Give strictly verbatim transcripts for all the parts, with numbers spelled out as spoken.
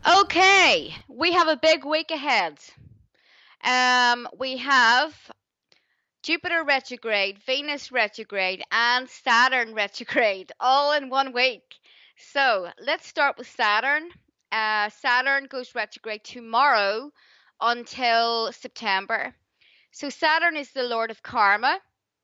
Okay, we have a big week ahead. Um, we have Jupiter retrograde, Venus retrograde, and Saturn retrograde all in one week. So let's start with Saturn. Uh, Saturn goes retrograde tomorrow until September. So Saturn is the lord of karma,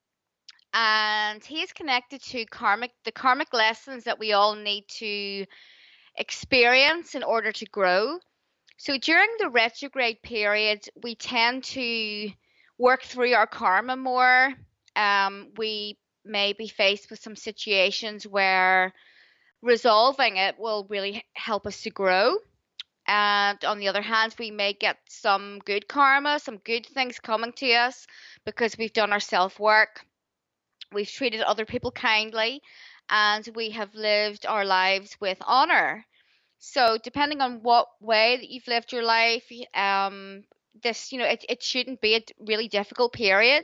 and he is connected to karmic the karmic lessons that we all need to experience in order to grow. So during the retrograde period, we tend to work through our karma more. Um, we may be faced with some situations where resolving it will really help us to grow. And on the other hand, we may get some good karma, some good things coming to us because we've done our self work, we've treated other people kindly, and we have lived our lives with honor. So depending on what way that you've lived your life, um, this, you know, it, it shouldn't be a really difficult period.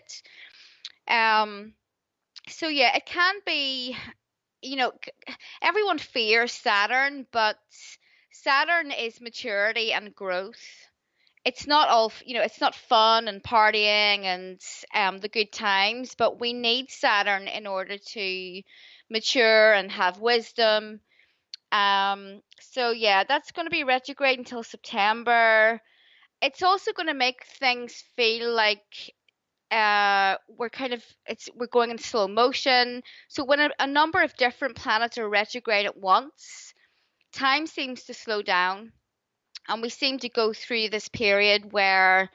Um, so yeah, it can be, you know, everyone fears Saturn, but Saturn is maturity and growth. It's not all, you know, it's not fun and partying and um, the good times, but we need Saturn in order to mature and have wisdom. Um, so yeah, that's going to be retrograde until September. It's also going to make things feel like uh we're kind of it's we're going in slow motion. So when a, a number of different planets are retrograde at once, time seems to slow down, and we seem to go through this period where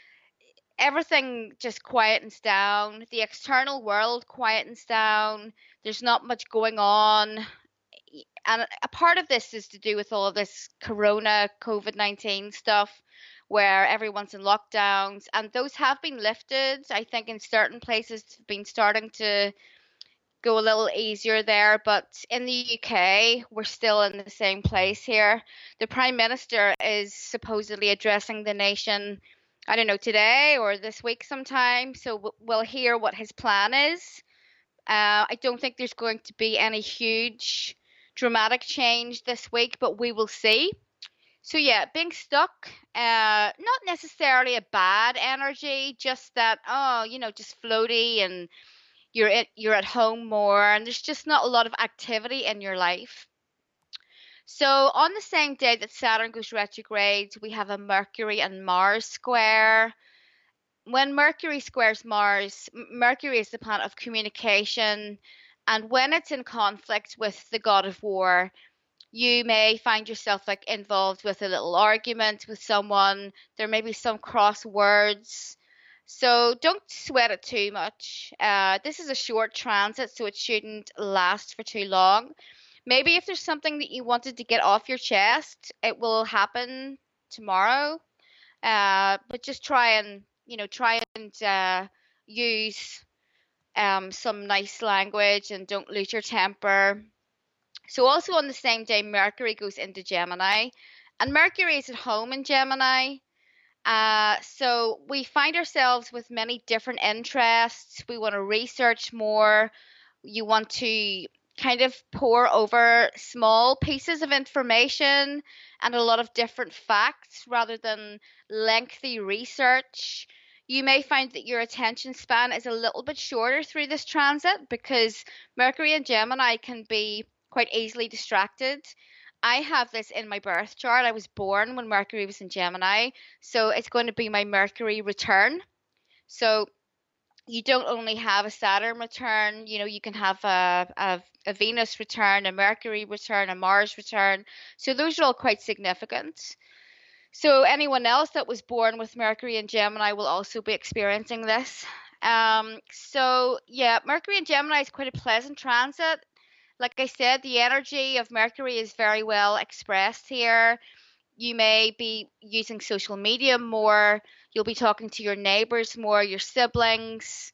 everything just quietens down, the external world quietens down, there's not much going on, and a part of this is to do with all of this corona COVID nineteen stuff where everyone's in lockdowns, and those have been lifted. I think in certain places have been starting to go a little easier there, but in the U K we're still in the same place here. The Prime Minister is supposedly addressing the nation, I don't know, today or this week sometime, so w- we'll hear what his plan is. uh, I don't think there's going to be any huge dramatic change this week, but we will see. So yeah, being stuck, uh, not necessarily a bad energy, just that, oh, you know, just floaty, and you're at you're at home more, and there's just not a lot of activity in your life. So on the same day that Saturn goes retrograde, we have a Mercury and Mars square. When Mercury squares Mars, Mercury is the planet of communication, and when it's in conflict with the god of war, you may find yourself like involved with a little argument with someone. There may be some cross words. So don't sweat it too much. Uh, this is a short transit, so it shouldn't last for too long. Maybe if there's something that you wanted to get off your chest, it will happen tomorrow. Uh, but just try and, you know, try and uh, use um, some nice language and don't lose your temper. So also on the same day, Mercury goes into Gemini, and Mercury is at home in Gemini. Uh, so we find ourselves with many different interests. We want to research more. You want to kind of pore over small pieces of information and a lot of different facts rather than lengthy research. You may find that your attention span is a little bit shorter through this transit because Mercury and Gemini can be quite easily distracted. I have this in my birth chart. I was born when Mercury was in Gemini, so it's going to be my Mercury return. So you don't only have a Saturn return, you know, you can have a, a, a Venus return, a Mercury return, a Mars return. So those are all quite significant. So anyone else that was born with Mercury and Gemini will also be experiencing this. Um, so yeah, Mercury and Gemini is quite a pleasant transit. Like I said, the energy of Mercury is very well expressed here. You may be using social media more. You'll be talking to your neighbors more, your siblings.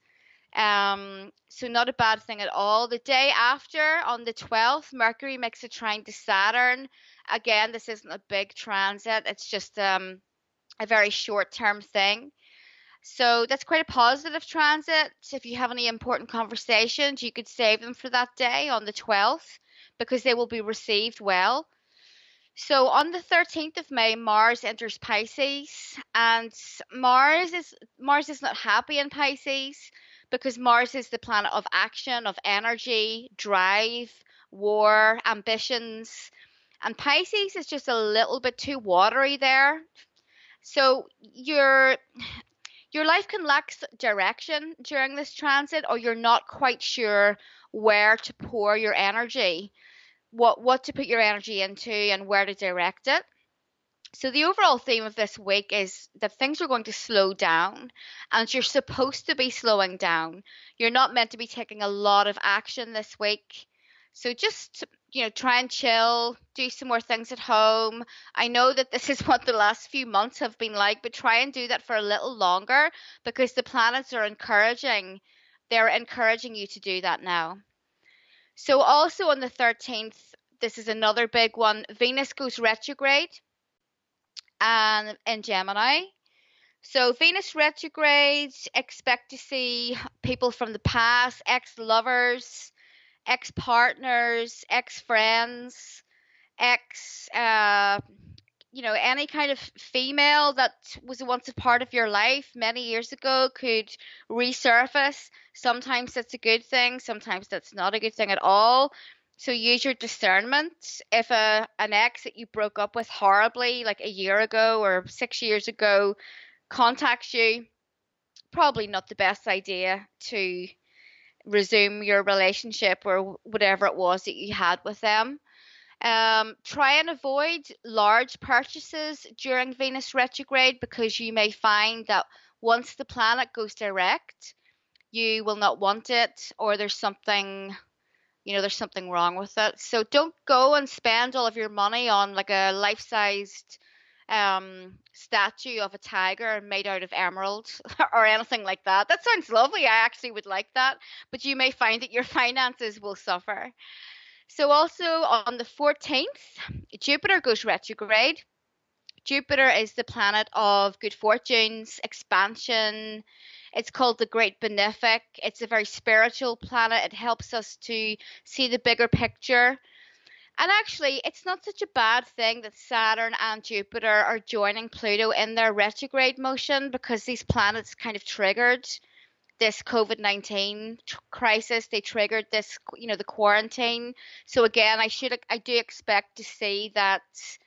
Um, so not a bad thing at all. The day after, on the twelfth, Mercury makes a trine to Saturn. Again, this isn't a big transit. It's just um, a very short-term thing. So that's quite a positive transit. If you have any important conversations, you could save them for that day on the twelfth because they will be received well. So on the thirteenth of May, Mars enters Pisces, and Mars is Mars is not happy in Pisces because Mars is the planet of action, of energy, drive, war, ambitions, and Pisces is just a little bit too watery there. So your your life can lack s- direction during this transit, or you're not quite sure where to pour your energy, what what to put your energy into, and where to direct it. So the overall theme of this week is that things are going to slow down, and you're supposed to be slowing down. You're not meant to be taking a lot of action this week. So just, you know, try and chill, do some more things at home. I know that this is what the last few months have been like, but try and do that for a little longer because the planets are encouraging they're encouraging you to do that now. So also on the thirteenth, this is another big one. Venus goes retrograde and in Gemini. So Venus retrograde, expect to see people from the past, ex-lovers, ex-partners, ex-friends, ex uh you know, any kind of female that was once a part of your life many years ago could resurface. Sometimes that's a good thing, sometimes that's not a good thing at all. So use your discernment. If a an ex that you broke up with horribly like a year ago or six years ago contacts you, probably not the best idea to resume your relationship or whatever it was that you had with them. Um, try and avoid large purchases during Venus retrograde because you may find that once the planet goes direct, you will not want it, or there's something, you know, there's something wrong with it. So don't go and spend all of your money on like a life-sized um statue of a tiger made out of emeralds or anything like that. That sounds lovely. I actually would like that, but you may find that your finances will suffer. So also on the fourteenth, Jupiter goes retrograde. Jupiter is the planet of good fortunes, expansion. It's called the Great Benefic. It's a very spiritual planet. It helps us to see the bigger picture. And actually, it's not such a bad thing that Saturn and Jupiter are joining Pluto in their retrograde motion because these planets kind of triggered this COVID nineteen crisis. They triggered this, you know, the quarantine. So again, I should, I do expect to see that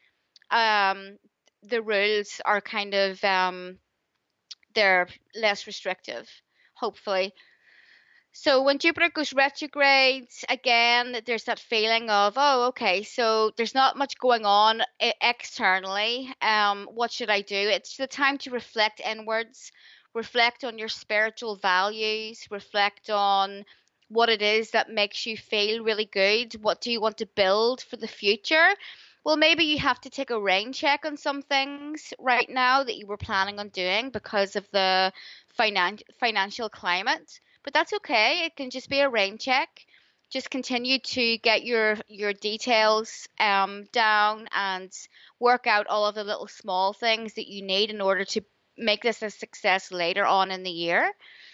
um, the rules are kind of, um, they're less restrictive, hopefully. So when Jupiter goes retrograde, again, there's that feeling of, oh, okay, so there's not much going on e- externally. Um, what should I do? It's the time to reflect inwards, reflect on your spiritual values, reflect on what it is that makes you feel really good. What do you want to build for the future? Well, maybe you have to take a rain check on some things right now that you were planning on doing because of the finan- financial climate, but that's okay. It can just be a rain check. Just continue to get your your details um, down and work out all of the little small things that you need in order to make this a success later on in the year.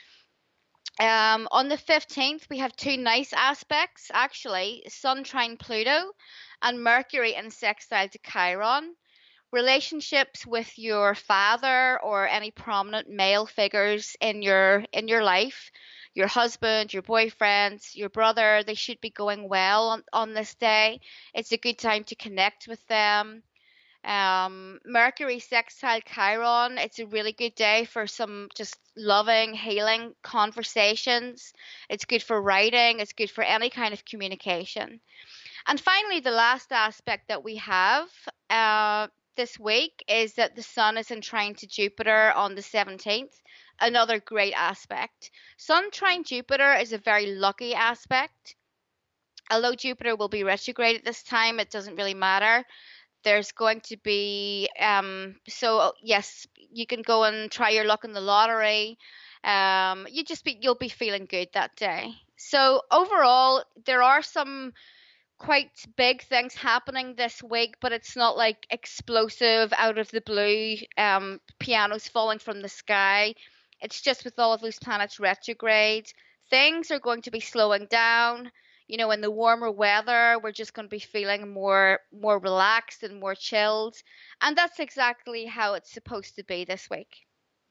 Um, on the fifteenth, we have two nice aspects actually: Sun trine Pluto and Mercury in sextile to Chiron. Relationships with your father or any prominent male figures in your in your life, your husband, your boyfriend, your brother, they should be going well on, on this day. It's a good time to connect with them. um Mercury sextile Chiron, it's a really good day for some just loving healing conversations. It's good for writing, it's good for any kind of communication. And finally, the last aspect that we have uh, this week is that the Sun is in trine to Jupiter on the seventeenth. Another great aspect. Sun trine Jupiter is a very lucky aspect. Although Jupiter will be retrograde at this time, it doesn't really matter. There's going to be, um, so yes, you can go and try your luck in the lottery. Um, you just be, you'll be feeling good that day. So overall, there are some quite big things happening this week, but it's not like explosive out of the blue, um, pianos falling from the sky. It's just with all of those planets retrograde, things are going to be slowing down. you know, in the warmer weather, we're just going to be feeling more more relaxed and more chilled. And that's exactly how it's supposed to be this week.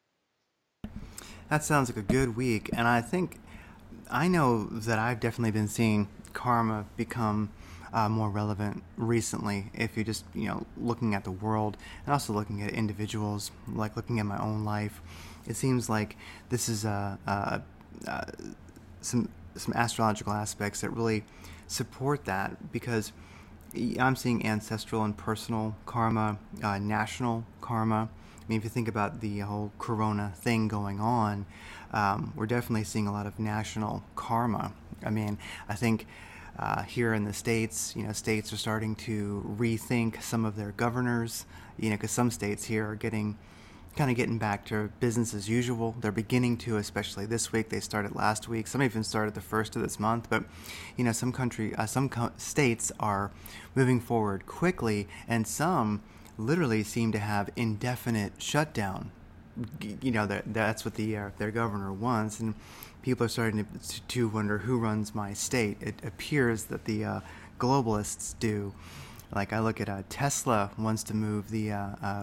That sounds like a good week, and I think I know that I've definitely been seeing karma become uh, more relevant recently. If you're just you know looking at the world and also looking at individuals, like looking at my own life, it seems like this is a, a, a some some astrological aspects that really support that because I'm seeing ancestral and personal karma, uh, national karma. I mean, if you think about the whole corona thing going on, um, we're definitely seeing a lot of national karma. I mean, I think uh, here in the states, you know, states are starting to rethink some of their governors, you know, because some states here are getting kind of getting back to business as usual. They're beginning to, especially this week. They started last week. Some even started the first of this month. But you know, some country, uh, some co- states are moving forward quickly, and some literally seem to have indefinite shutdown. You know, that that's what the uh, their governor wants, and people are starting to, to wonder who runs my state. It appears that the uh, globalists do. Like I look at uh, Tesla wants to move the uh, uh,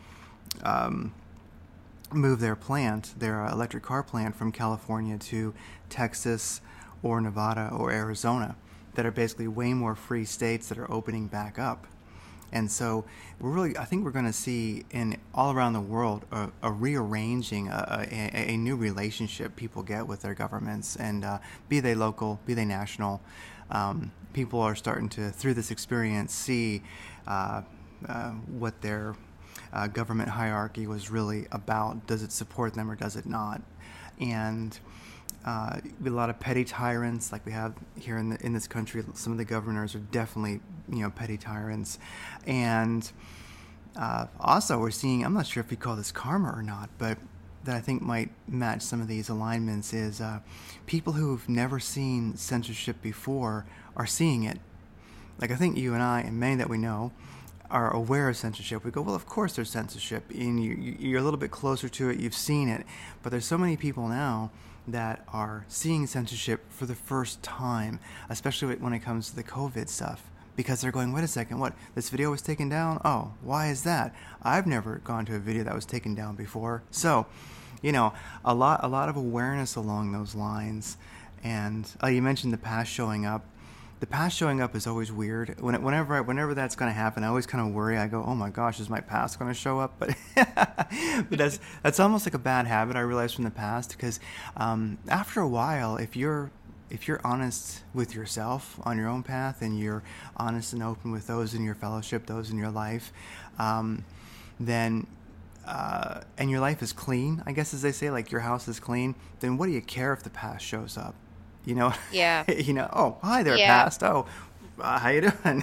um, move their plant, their uh, electric car plant, from California to Texas or Nevada or Arizona, that are basically way more free states that are opening back up. And so we're really, I think we're going to see in all around the world a, a rearranging, a, a, a new relationship people get with their governments, and uh, be they local, be they national. Um, people are starting to, through this experience, see uh, uh, what their uh, government hierarchy was really about. Does it support them or does it not? And uh, a lot of petty tyrants, like we have here in the, in this country. Some of the governors are definitely, you know, petty tyrants, and uh, also we're seeing. I'm not sure if we call this karma or not, but that I think might match some of these alignments is uh, people who've never seen censorship before are seeing it. Like I think you and I and many that we know are aware of censorship. We go, well, of course there's censorship, and you, you're a little bit closer to it. You've seen it, but there's so many people now that are seeing censorship for the first time, especially when it comes to the COVID stuff, because they're going, wait a second, what? This video was taken down? Oh, why is that? I've never gone to a video that was taken down before. So, you know, a lot, a lot of awareness along those lines. And uh, you mentioned the past showing up. The past showing up is always weird. When, whenever, I, whenever that's going to happen, I always kind of worry. I go, "Oh my gosh, is my past going to show up?" But, but that's that's almost like a bad habit I realized from the past. Because um, after a while, if you're if you're honest with yourself on your own path, and you're honest and open with those in your fellowship, those in your life, um, then uh, and your life is clean, I guess, as they say, like your house is clean. Then what do you care if the past shows up? You know, Yeah. you know. Oh, hi there, Yeah. past. Oh, uh, how you doing?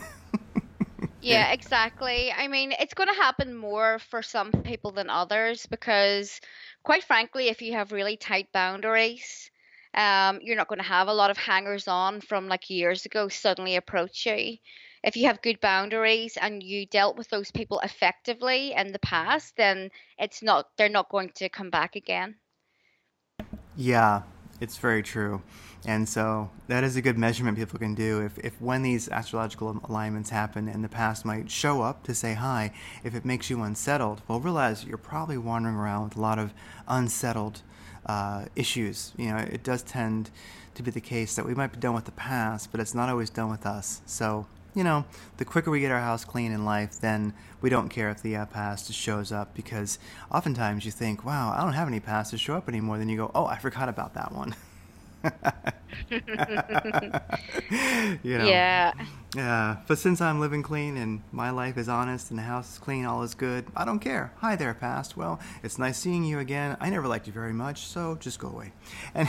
Yeah. Yeah, exactly. I mean, it's going to happen more for some people than others because, quite frankly, if you have really tight boundaries, um, you're not going to have a lot of hangers on from like years ago suddenly approach you. If you have good boundaries and you dealt with those people effectively in the past, then it's not, they're not going to come back again. Yeah, it's very true. And so that is a good measurement people can do. If, if when these astrological alignments happen and the past might show up to say hi, if it makes you unsettled, well, realize you're probably wandering around with a lot of unsettled uh, issues. You know, it does tend to be the case that we might be done with the past, but it's not always done with us. So, you know, the quicker we get our house clean in life, then we don't care if the uh, past shows up, because oftentimes you think, wow, I don't have any past to show up anymore. Then you go, oh, I forgot about that one. You know, Yeah. yeah. But since I'm living clean and my life is honest and the house is clean, all is good, I don't care. Hi there, past. Well, it's nice seeing you again. I never liked you very much, so just go away. And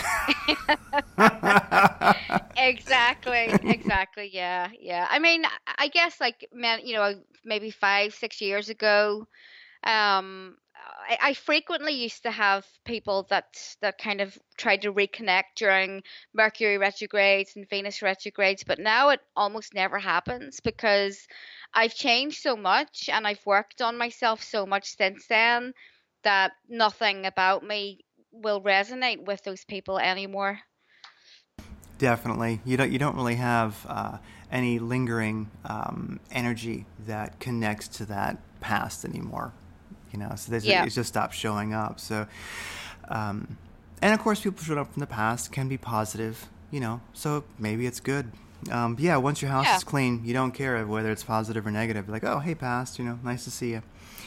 Exactly, exactly. Yeah, yeah. I mean, I I guess like man, you know, maybe five, six years ago, um, I, I frequently used to have people that that kind of tried to reconnect during Mercury retrogrades and Venus retrogrades, but now it almost never happens because I've changed so much and I've worked on myself so much since then that nothing about me will resonate with those people anymore. Definitely, you don't you don't really have uh, any lingering um, energy that connects to that past anymore. You know, so there's, Yeah. it just stops showing up. So, um, and of course, people showing up from the past can be positive. You know, so maybe it's good. Um, but yeah, once your house Yeah. is clean, you don't care whether it's positive or negative. Like, oh, hey, past, you know, nice to see you.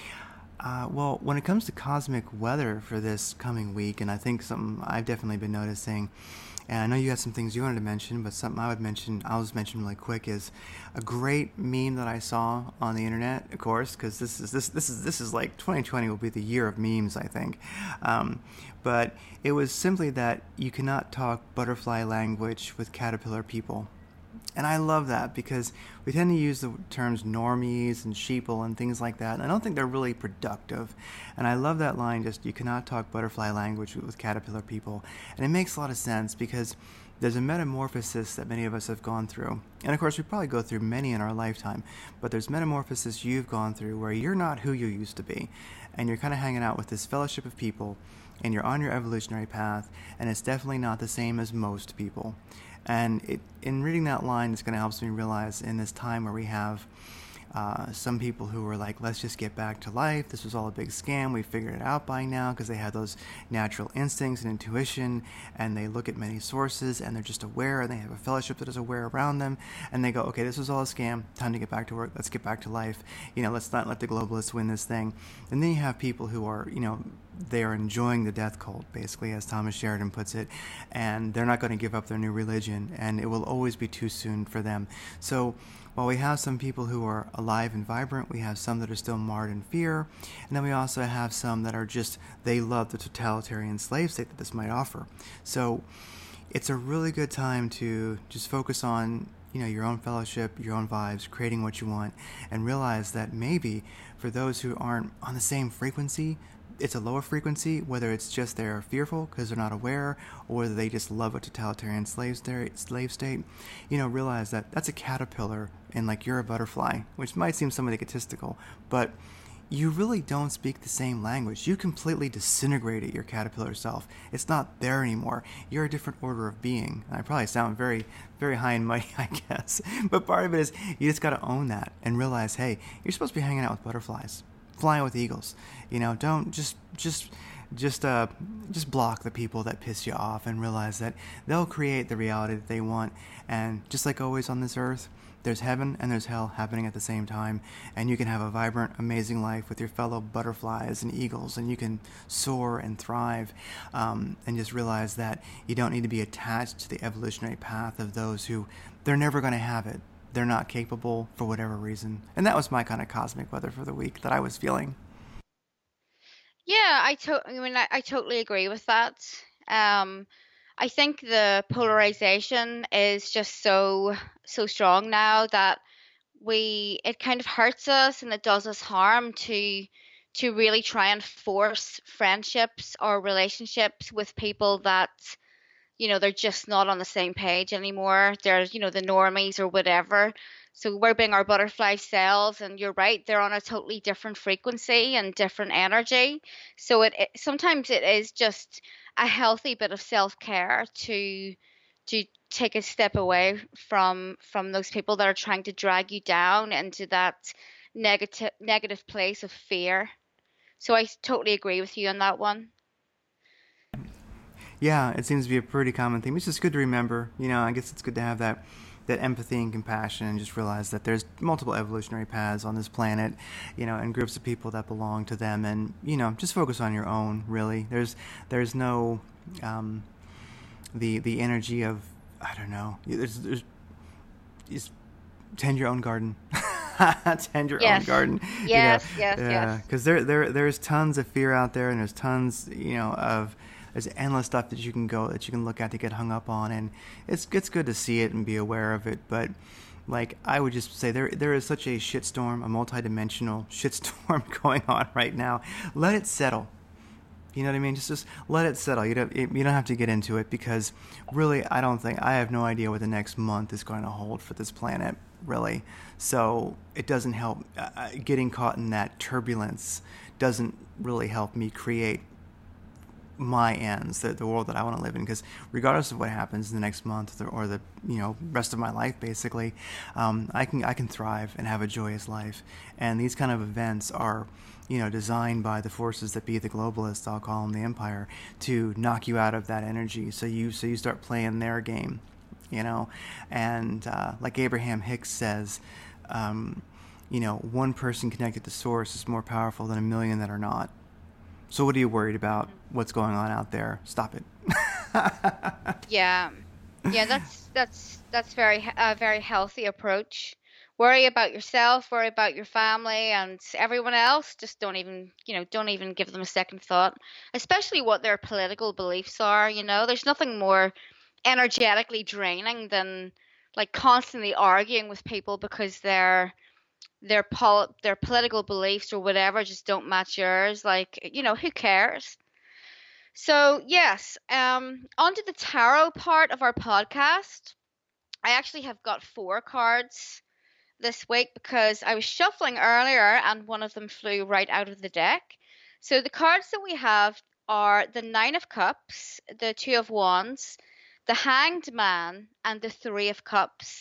Uh, well, when it comes to cosmic weather for this coming week, and I think something I've definitely been noticing, and I know you had some things you wanted to mention, but something I would mention, I'll just mention really quick, is a great meme that I saw on the internet, of course, because this is this this is this is like twenty twenty will be the year of memes, I think. Um, but it was simply that you cannot talk butterfly language with caterpillar people. And I love that because we tend to use the terms normies and sheeple and things like that. And I don't think they're really productive. And I love that line, just you cannot talk butterfly language with caterpillar people. And it makes a lot of sense because there's a metamorphosis that many of us have gone through. And of course, we probably go through many in our lifetime. But there's metamorphosis you've gone through where you're not who you used to be. And you're kind of hanging out with this fellowship of people. And you're on your evolutionary path. And it's definitely not the same as most people. And it, in reading that line, it's going to help me realize in this time where we have uh, some people who were like, let's just get back to life. This was all a big scam. We figured it out by now because they have those natural instincts and intuition, and they look at many sources, and they're just aware, and they have a fellowship that is aware around them, and they go, okay, this was all a scam. Time to get back to work. Let's get back to life. You know, let's not let the globalists win this thing. And then you have people who are, you know, they are enjoying the death cult, basically, as Thomas Sheridan puts it, and they're not going to give up their new religion, and it will always be too soon for them. So while we have some people who are alive and vibrant, we have some that are still marred in fear, and then we also have some that are just, they love the totalitarian slave state that this might offer. So it's a really good time to just focus on, you know, your own fellowship, your own vibes, creating what you want, and realize that maybe for those who aren't on the same frequency, it's a lower frequency, whether it's just they're fearful because they're not aware, or whether they just love a totalitarian slave state, slave state, you know, realize that that's a caterpillar and like you're a butterfly, which might seem somewhat egotistical, but you really don't speak the same language. You completely disintegrated your caterpillar self. It's not there anymore. You're a different order of being. And I probably sound very, very high and mighty, I guess. But part of it is you just got to own that and realize, hey, you're supposed to be hanging out with butterflies, flying with eagles. You know, don't just just just uh just block the people that piss you off and realize that they'll create the reality that they want. And just like always on this earth, there's heaven and there's hell happening at the same time, and you can have a vibrant, amazing life with your fellow butterflies and eagles, and you can soar and thrive, um, and just realize that you don't need to be attached to the evolutionary path of those who, they're never going to have it. They're not capable for whatever reason. And that was my kind of cosmic weather for the week that I was feeling. Yeah, I to I mean I, I totally agree with that. Um, I think the polarization is just so so strong now that we it kind of hurts us and it does us harm to to really try and force friendships or relationships with people that you know they're just not on the same page anymore. They're you know the normies or whatever. So we're being our butterfly selves, and you're right, they're on a totally different frequency and different energy. So it, it sometimes it is just a healthy bit of self-care to to take a step away from from those people that are trying to drag you down into that negative negative place of fear. So I totally agree with you on that one. Yeah, it seems to be a pretty common theme. It's just good to remember. You know, I guess it's good to have that that empathy and compassion, and just realize that there's multiple evolutionary paths on this planet, you know, and groups of people that belong to them, and you know, just focus on your own. Really, there's there's no um, the the energy of, I don't know. There's there's just tend your own garden. Tend your own Yes. garden. You know, Yes, yes, yes. yeah, because there there there's tons of fear out there, and there's tons, you know, of there's endless stuff that you can go that you can look at to get hung up on, and it's it's good to see it and be aware of it. But like I would just say, there there is such a shitstorm, a multidimensional shitstorm going on right now. Let it settle. You know what I mean? Just just let it settle. You don't you don't have to get into it, because really, I don't think, I have no idea what the next month is going to hold for this planet, really. So it doesn't help. Uh, getting caught in that turbulence doesn't really help me create my ends, the, the world that I want to live in. Because regardless of what happens in the next month or, or the you know rest of my life, basically, um, I can I can thrive and have a joyous life. And these kind of events are, you know, designed by the forces that be, the globalists, I'll call them, the empire, to knock you out of that energy. So you so you start playing their game, you know, and uh, like Abraham Hicks says. Um, you know, one person connected to source is more powerful than a million that are not. So what are you worried about? What's going on out there? Stop it. Yeah. Yeah, that's that's that's very he- a very healthy approach. Worry about yourself, worry about your family and everyone else. Just don't even, you know, don't even give them a second thought, especially what their political beliefs are, you know. There's nothing more energetically draining than like constantly arguing with people because their their pol their political beliefs or whatever just don't match yours. Like, you know, who cares? So, yes, um, onto the tarot part of our podcast. I actually have got four cards this week because I was shuffling earlier and one of them flew right out of the deck. So, the cards that we have are the Nine of Cups, the Two of Wands, the Hanged Man, and the Three of Cups.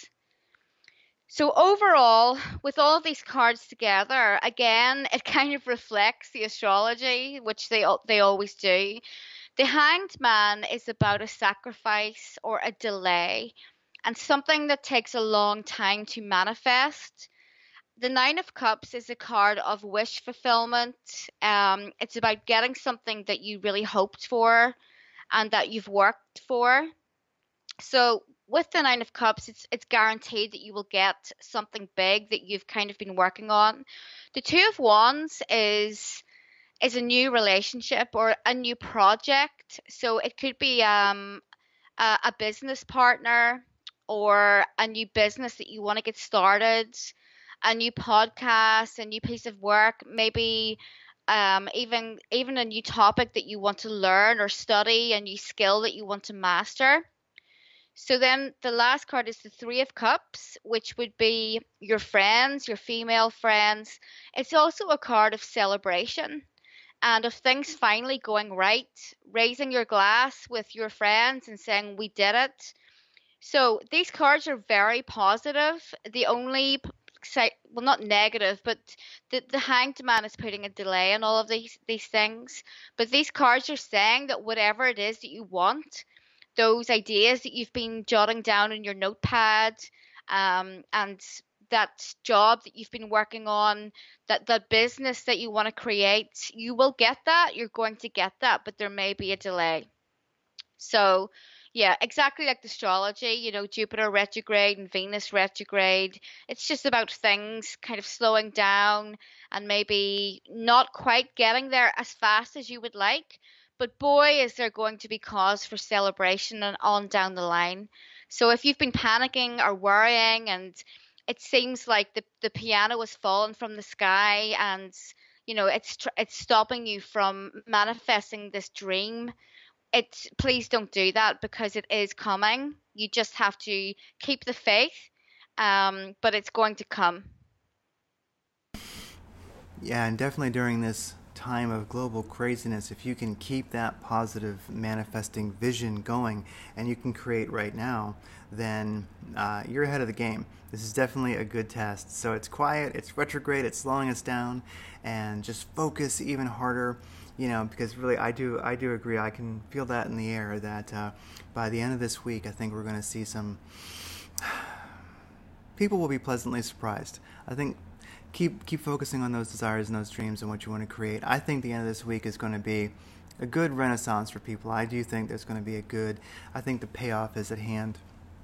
So overall, with all of these cards together, again, it kind of reflects the astrology, which they al- they always do. The Hanged Man is about a sacrifice or a delay and something that takes a long time to manifest. The Nine of Cups is a card of wish fulfillment. Um, it's about getting something that you really hoped for and that you've worked for. So with the Nine of Cups, it's it's guaranteed that you will get something big that you've kind of been working on. The Two of Wands is is a new relationship or a new project. So it could be um a, a business partner or a new business that you want to get started, a new podcast, a new piece of work, maybe um even even a new topic that you want to learn or study, a new skill that you want to master. So then the last card is the Three of Cups, which would be your friends, your female friends. It's also a card of celebration and of things finally going right, raising your glass with your friends and saying, "We did it." So these cards are very positive. The only p- side, well, not negative, but the, the Hanged Man is putting a delay on all of these, these things. But these cards are saying that whatever it is that you want, those ideas that you've been jotting down in your notepad, um, and that job that you've been working on, that the business that you want to create, you will get that. You're going to get that, but there may be a delay. So, yeah, exactly like the astrology, you know, Jupiter retrograde and Venus retrograde. It's just about things kind of slowing down and maybe not quite getting there as fast as you would like. But boy, is there going to be cause for celebration and on down the line. So if you've been panicking or worrying and it seems like the, the piano has fallen from the sky and you know it's tr- it's stopping you from manifesting this dream, it's please don't do that because it is coming. You just have to keep the faith, um, but it's going to come. Yeah, and definitely during this time of global craziness, if you can keep that positive manifesting vision going and you can create right now, then uh, you're ahead of the game. This is definitely a good test. So it's quiet, it's retrograde, it's slowing us down, and just focus even harder. You know, because really, I do, I do agree. I can feel that in the air. That uh, by the end of this week, I think we're going to see some people will be pleasantly surprised. I think keep keep focusing on those desires and those dreams and what you want to create. I think the end of this week is going to be a good renaissance for people. I do think there's going to be a good. I think the payoff is at hand.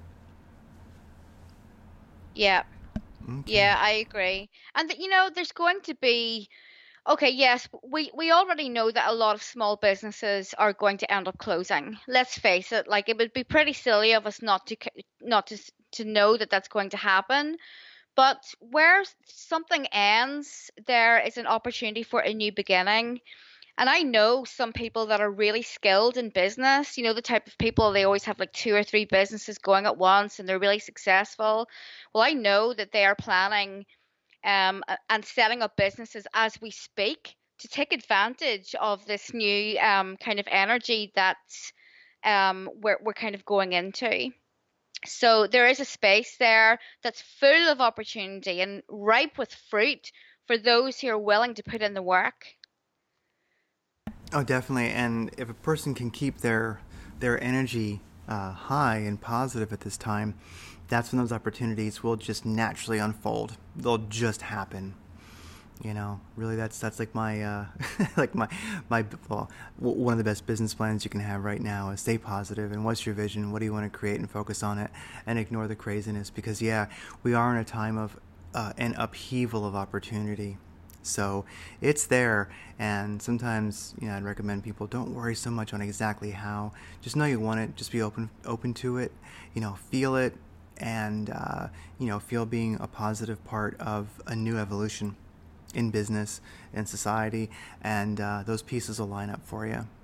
Yeah, Okay. yeah, I agree. And that, you know, there's going to be okay, yes, we we already know that a lot of small businesses are going to end up closing. Let's face it, like it would be pretty silly of us not to c- not to s- to know that that's going to happen. But where something ends, there is an opportunity for a new beginning. And I know some people that are really skilled in business, you know, the type of people they always have like two or three businesses going at once and they're really successful. Well, I know that they are planning um, a- and setting up businesses as we speak to take advantage of this new um, kind of energy that um, we're, we're kind of going into. So there is a space there that's full of opportunity and ripe with fruit for those who are willing to put in the work. Oh, definitely. And if a person can keep their their energy uh, high and positive at this time, that's when those opportunities will just naturally unfold. They'll just happen. You know, really, that's that's like my uh, like my my well, one of the best business plans you can have right now is stay positive. And what's your vision? What do you want to create? And focus on it, and ignore the craziness. Because yeah, we are in a time of uh, an upheaval of opportunity. So it's there, and sometimes you know I'd recommend people don't worry so much on exactly how. Just know you want it. Just be open open to it. You know, feel it, and uh, you know, feel being a positive part of a new evolution in business and society, and uh, those pieces will line up for you.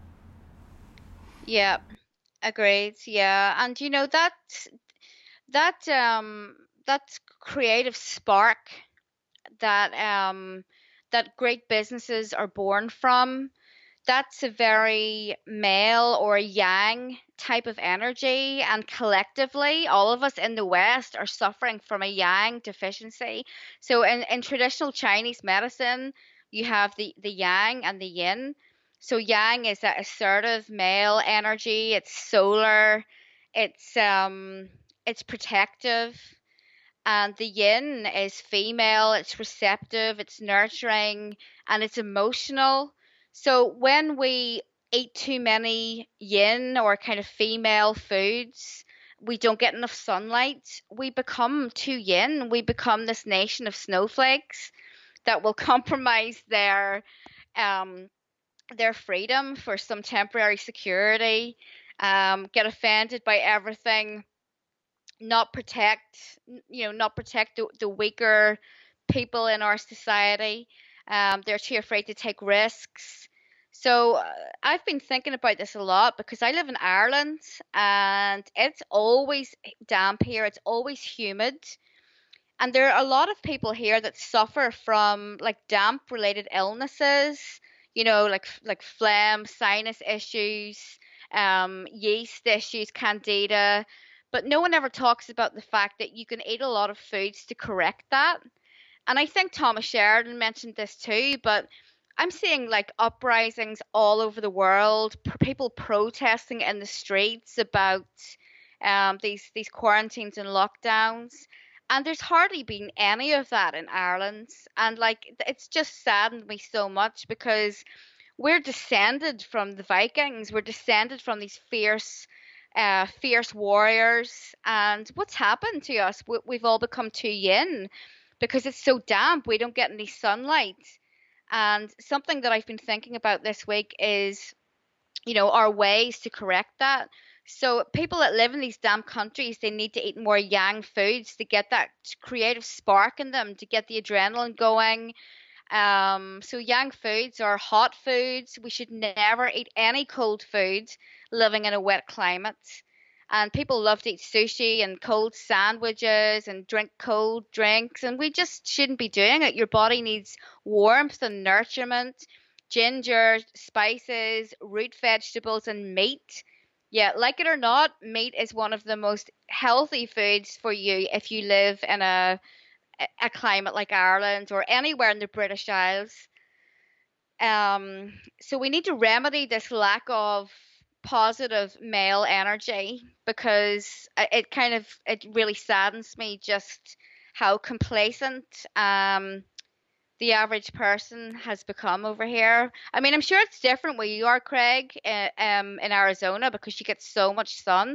Yeah, agreed. Yeah, and you know that that um that creative spark that um that great businesses are born from, that's a very male or yang type of energy, and collectively all of us in the west are suffering from a yang deficiency. So in, in traditional Chinese medicine, you have the the yang and the yin. So yang is that assertive male energy, it's solar, it's um it's protective, and the yin is female, it's receptive, it's nurturing, and it's emotional. So when we eat too many yin or kind of female foods, we don't get enough sunlight, we become too yin. We become this nation of snowflakes that will compromise their um their freedom for some temporary security, um, get offended by everything, not protect, you know, not protect the, the weaker people in our society. Um, they're too afraid to take risks. So uh, I've been thinking about this a lot because I live in Ireland and it's always damp here. It's always humid. And there are a lot of people here that suffer from like damp related illnesses, you know, like like phlegm, sinus issues, um, yeast issues, candida. But no one ever talks about the fact that you can eat a lot of foods to correct that. And I think Thomas Sheridan mentioned this too, but I'm seeing like uprisings all over the world, p- people protesting in the streets about um, these these quarantines and lockdowns. And there's hardly been any of that in Ireland. And like it's just saddened me so much because we're descended from the Vikings. We're descended from these fierce uh, fierce warriors. And what's happened to us? We, we've all become too yin because it's so damp. We don't get any sunlight. And something that I've been thinking about this week is, you know, our ways to correct that. So people that live in these damp countries, they need to eat more yang foods to get that creative spark in them, to get the adrenaline going. Um, so yang foods are hot foods. We should never eat any cold food living in a wet climate. And people love to eat sushi and cold sandwiches and drink cold drinks, and we just shouldn't be doing it. Your body needs warmth and nourishment, ginger, spices, root vegetables, and meat. Yeah, like it or not, meat is one of the most healthy foods for you if you live in a a climate like Ireland or anywhere in the British Isles. Um, so we need to remedy this lack of positive male energy because I- it kind of it really saddens me just how complacent um the average person has become over here. I mean, I'm sure it's different where you are, Craig, uh, um, in Arizona because you get so much sun.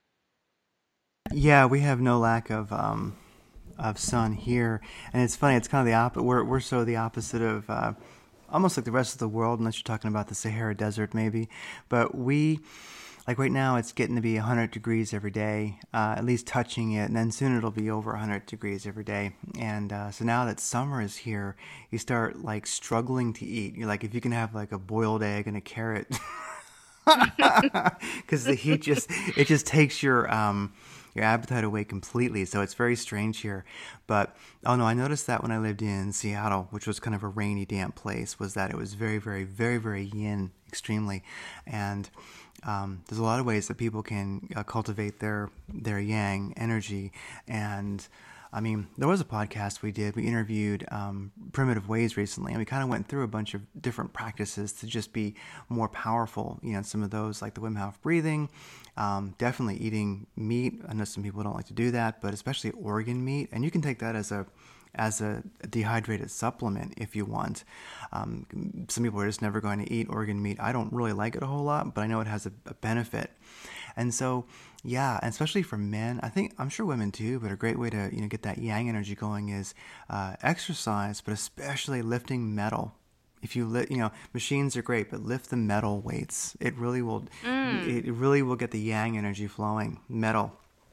Yeah, we have no lack of um, of sun here, and it's funny. It's kind of the opposite. We're we're so the opposite of uh, almost like the rest of the world, unless you're talking about the Sahara Desert, maybe. But we like right now, it's getting to be one hundred degrees every day, uh, at least touching it, and then soon it'll be over one hundred degrees every day. And uh, so now that summer is here, you start like struggling to eat. You're like, if you can have like a boiled egg and a carrot, because the heat just it just takes your um your appetite away completely. So it's very strange here. But oh no, I noticed that when I lived in Seattle, which was kind of a rainy, damp place, was that it was very, very, very, very yin, extremely, and um, there's a lot of ways that people can uh, cultivate their their yang energy. And I mean, there was a podcast we did. We interviewed um, Primitive Ways recently, and we kind of went through a bunch of different practices to just be more powerful. You know, some of those like the Wim Hof breathing, um, definitely eating meat. I know some people don't like to do that, but especially organ meat, and you can take that as a as a dehydrated supplement if you want. Um, some people are just never going to eat organ meat. I don't really like it a whole lot, but I know it has a, a benefit. And so, yeah, and especially for men, I think, I'm sure women too, but a great way to, you know, get that yang energy going is uh, exercise, but especially lifting metal. If you lift, you know, machines are great, but lift the metal weights. It really will, Mm. it really will get the yang energy flowing, metal.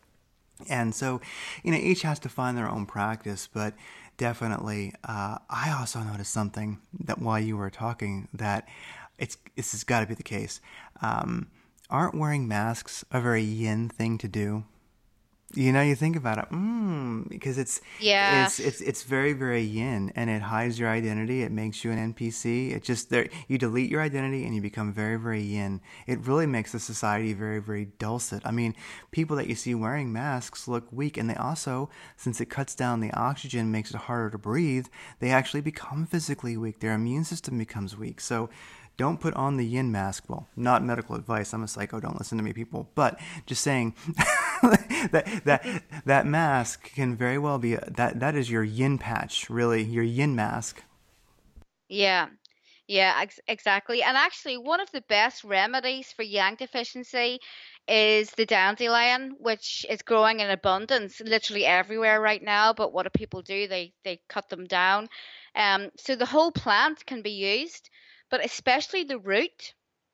And so, you know, each has to find their own practice, but definitely, uh, I also noticed something that while you were talking that it's this has got to be the case. Um, aren't wearing masks a very yin thing to do? You know, you think about it, mm, because it's it's Yes. it's it's very very yin, and it hides your identity. It makes you an N P C. It just there you delete your identity and you become very very yin. It really makes the society very very dulcet. I mean, people that you see wearing masks look weak, and they also, since it cuts down the oxygen, makes it harder to breathe. They actually become physically weak. Their immune system becomes weak. So don't put on the yin mask. Well, not medical advice. I'm a psycho. Don't listen to me, people. But just saying that that that mask can very well be that that is your yin patch, really, your yin mask. Yeah. Yeah, ex exactly. And actually, one of the best remedies for yang deficiency is the dandelion, which is growing in abundance literally everywhere right now. But what do people do? They they cut them down. Um, so the whole plant can be used, but especially the root.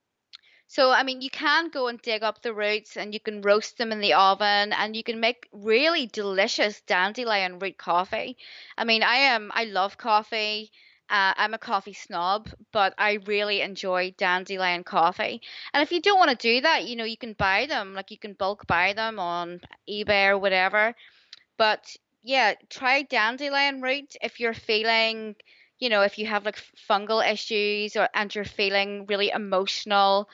So, I mean, you can go and dig up the roots and you can roast them in the oven and you can make really delicious dandelion root coffee. I mean, I am, I love coffee. Uh, I'm a coffee snob, but I really enjoy dandelion coffee. And if you don't want to do that, you know, you can buy them, like you can bulk buy them on eBay or whatever. But yeah, try dandelion root if you're feeling, you know, if you have like fungal issues or and you're feeling really emotional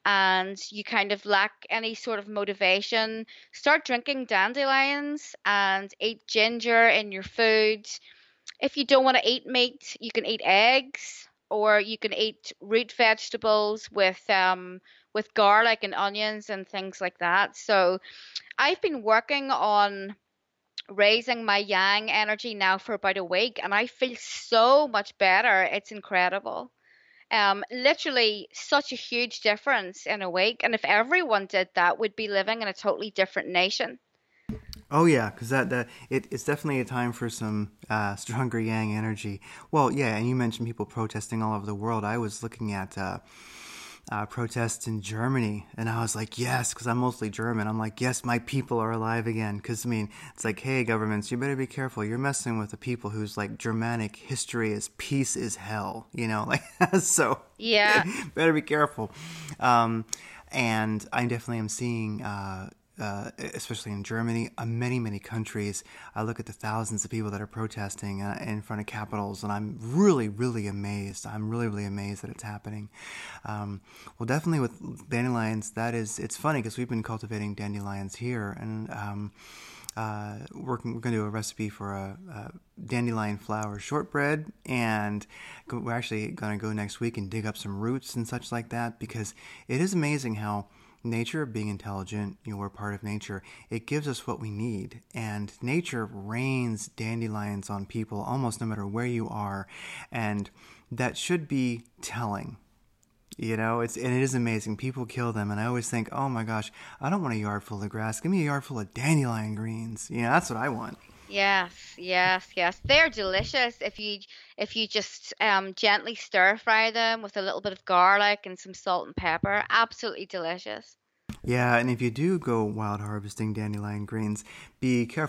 and you kind of lack any sort of motivation, start drinking dandelions and eat ginger in your food. If you don't want to eat meat, you can eat eggs or you can eat root vegetables with um with garlic and onions and things like that. So I've been working on raising my yang energy now for about a week and I feel so much better. It's incredible. Um, literally such a huge difference in a week. And if everyone did that, we'd be living in a totally different nation. Oh yeah, because that that it, it's definitely a time for some uh, stronger yang energy. Well, yeah, and you mentioned people protesting all over the world. I was looking at uh, uh, protests in Germany, and I was like, yes, because I'm mostly German. I'm like, yes, my people are alive again. Because I mean, it's like, hey, governments, you better be careful. You're messing with the people whose like Germanic history is peace is hell. You know, like so. Yeah. Better be careful. Um, and I definitely am seeing. Uh, uh, especially in Germany, uh, many, many countries. I look at the thousands of people that are protesting uh, in front of capitals, and I'm really, really amazed. I'm really, really amazed that it's happening. Um, well, definitely with dandelions, that is, it's funny because we've been cultivating dandelions here, and um, uh, working, we're going to do a recipe for a, a dandelion flour shortbread, and we're actually going to go next week and dig up some roots and such like that, because it is amazing how nature, being intelligent, you know, we're part of nature. It gives us what we need, and nature rains dandelions on people almost no matter where you are, and that should be telling. You know, it's and it is amazing. People kill them, and I always think, oh my gosh, I don't want a yard full of grass. Give me a yard full of dandelion greens. You know, that's what I want. Yes, yes, yes. They're delicious if you if you just um gently stir fry them with a little bit of garlic and some salt and pepper. Absolutely delicious. Yeah, and if you do go wild harvesting dandelion greens, be careful.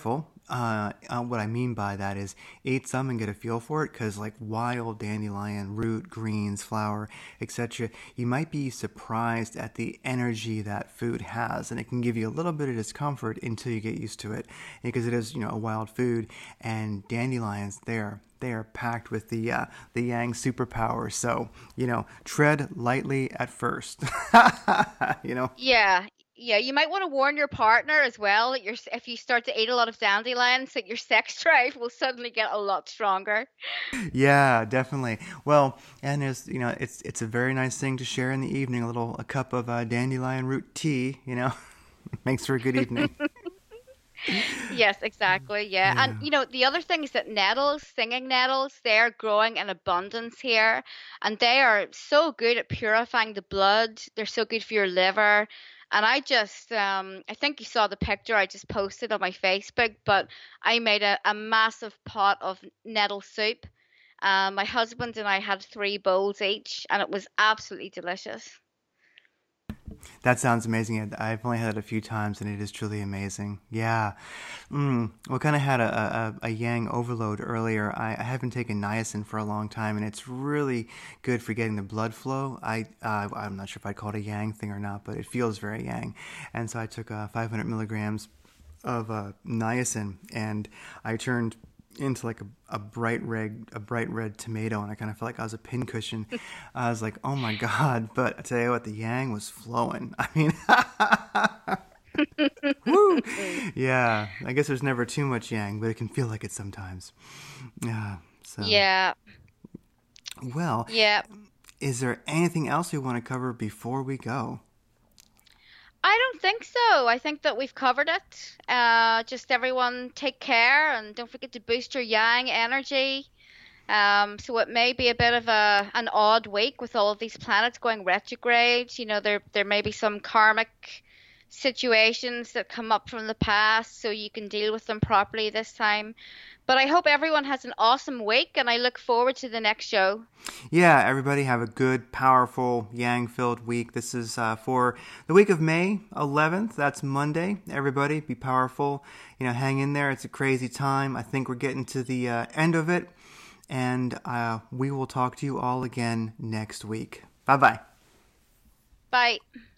Uh, uh, what I mean by that is eat some and get a feel for it, because like wild dandelion, root, greens, flower, et cetera, you might be surprised at the energy that food has, and it can give you a little bit of discomfort until you get used to it, because it is, you know, a wild food, and dandelions, they're they are packed with the uh, the yang superpower. So, you know, tread lightly at first. you know. Yeah, yeah. You might want to warn your partner as well that you're, if you start to eat a lot of dandelions, that your sex drive will suddenly get a lot stronger. Yeah, definitely. Well, and there's, you know, it's it's a very nice thing to share in the evening. A little a cup of uh, dandelion root tea. You know, makes for a good evening. Yes, exactly. Yeah. And Yeah. you know, the other thing is that nettles, singing nettles, they're growing in abundance here, and they are so good at purifying the blood. They're so good for your liver. And I just um I think you saw the picture I just posted on my Facebook, but I made a, a massive pot of nettle soup. Um, my husband and I had three bowls each, and it was absolutely delicious. That sounds amazing. I've only had it a few times, and it is truly amazing. Yeah. Mm. We kind of had a, a, a yang overload earlier. I, I haven't taken niacin for a long time, and it's really good for getting the blood flow. I, uh, I'm not sure if I'd call it a yang thing or not, but it feels very yang. And so I took uh, five hundred milligrams of uh, niacin, and I turned into like a, a bright red a bright red tomato, and I kind of felt like I was a pincushion. I was like, oh my god! But I tell you what, the yang was flowing. I mean, woo! Yeah, I guess there's never too much yang, but it can feel like it sometimes. Yeah. So, Yeah, well, yeah. is there anything else we want to cover before we go? I don't think so. I think that we've covered it. Uh, just everyone take care and don't forget to boost your yang energy. Um, so it may be a bit of a an odd week with all of these planets going retrograde. You know, there there may be some karmic situations that come up from the past, so you can deal with them properly this time. But I hope everyone has an awesome week, and I look forward to the next show. Yeah, everybody have a good, powerful, yang-filled week. This is uh, for the week of May eleventh. That's Monday. Everybody be powerful. You know, hang in there. It's a crazy time. I think we're getting to the uh, end of it. And uh, we will talk to you all again next week. Bye-bye. Bye.